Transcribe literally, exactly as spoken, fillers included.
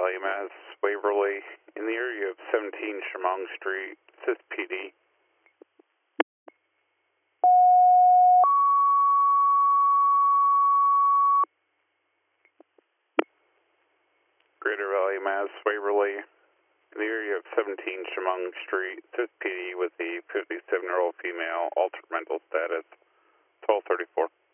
Valley, Mass, Waverly, in the area of seventeen Chemung Street, S I S P D. Greater Valley, Mass, Waverly, in the area of seventeen Chemung Street, S I S P D with the fifty-seven-year-old female, altered mental status, twelve thirty-four.